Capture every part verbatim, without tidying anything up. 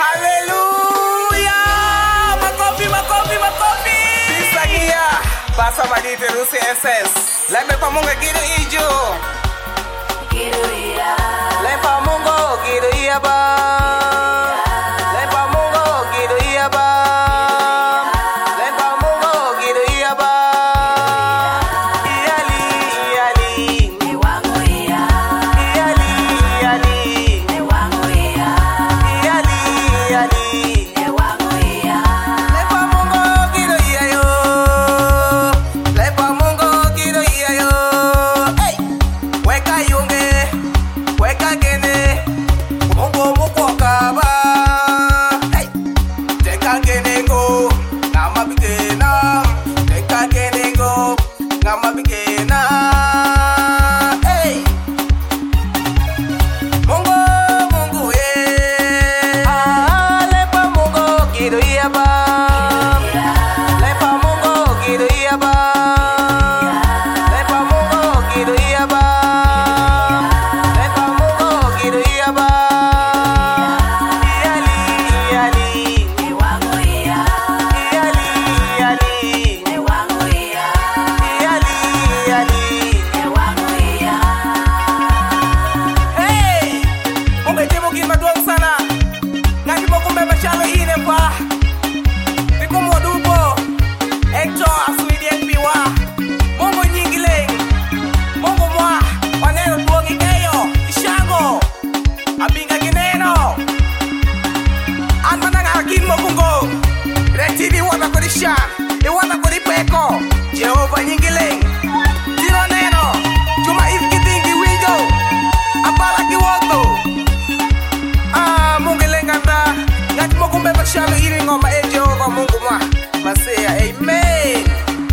Haleluya. Makofi, makofi, makofi. Bisagia. Basa madite rusi S S. Lembe pa Mungu kido ijo. Kido iya. Lembe pa Mungu kido iya ba. Lembe pa Mungu kido iya ba. Lembe pa Mungu kido iya ba. Iyali, iyali. Ni wangu iya. Iyali, iyali. Ni wangu iya. Iyali, iyali. Ni wangu iya. Lepa Mungu kido iya yo. Lepa Mungu kido iya yo. Hey! Weka yunge, weka kene. Mungu Mungu kaba. Hey! Teka kene go, ngama bigena. Teka kene go, ngama bigena. Hey! Mungu Mungu eh. Ah, lepa Mungu kido iya ba. Lepa Mungu kido iya ba. Lepa Mungu kido iya ba. Lepa Mungu kido iya ba. Iyali, iyali. Ni wangu iya. Iyali, iyali. Ni wangu iya. Iyali, iyali. Ni wangu iya. Hey! Umetibu kimaduong sana. Ngati mo kumbe machalo ine pa. Biko mo dupo. Ekto aswidi ekpiwa. Mungu nyingileng. Mungu mwa. Waneno tuongi keyo. Ishango. Abinga gineno. Anma nang akin mo kungo. Retini wata ko di siya. Iwata ko di peko. Jehovah nyingileng. Tiro neno. Cuma ifkitingi wingo. Apalagi woto. Ah, Mungu lenganda. Ngati mo kumbe machalo ine ngoma e Jehovah Mungu mwa. Masea, amen.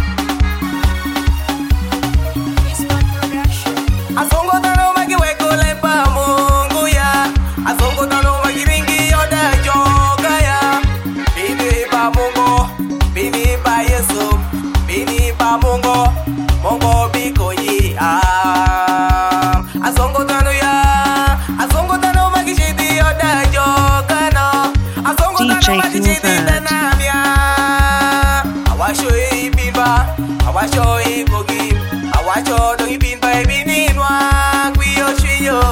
Azongo tano magiweko lepa Mungu ya. Azongo tano magiringi yoda joga ya. Bini pa Mungu, bini pa Yesu, bini pa Mungu, Mungu biko yi ah. Azongo tano ya, azongo tano magishiti yoda joga no. Azongo D J tano magishiti Hubert. tanamya. Awasho ibimba, awasho ibogi, awasho dong ibimba ibininwa kwiyo shiyo.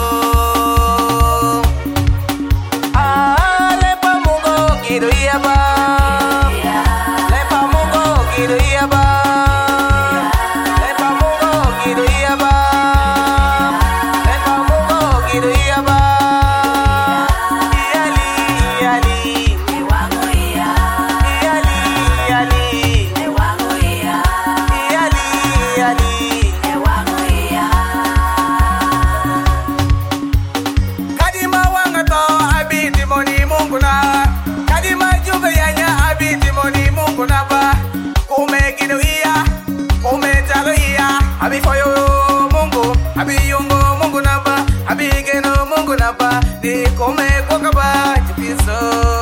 Ah, lepa Mungu kido iya ba. Lepa Mungu kido iya ba. Lepa Mungu kido iya ba. Lepa Mungu kido iya ba. Iyali, iyali. Ni wangu iya. Iyali, iyali. Ni wangu iya. Iyali, iyali. Ni wangu iya. Kadima wanga to abiti moni Mungu na. Kadima jumbe yanya abiti moni Mungu na ba. Kume kido iya, kume talo iya. Abi foyo Mungu, abi yungo Mungu na ba. Abi geno Mungu na ba. Di kume koka ba jipiso.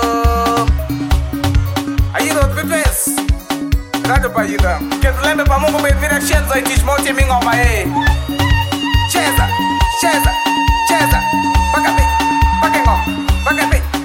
Ayudo pipes. Rado pa yuda. Ketulembe pa Mungu me vira shenzo itish moti mingo ma e. Cheza, cheza, cheza. Paka pe, paka ngo, paka pe.